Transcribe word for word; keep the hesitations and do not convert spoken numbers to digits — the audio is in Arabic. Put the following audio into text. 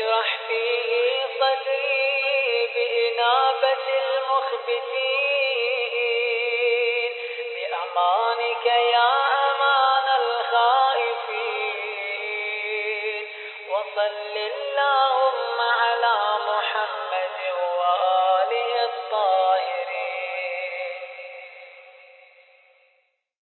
اشرح فيه صدري بإنابة المخبتين بأمانك يا أمان الخائفين وصل الله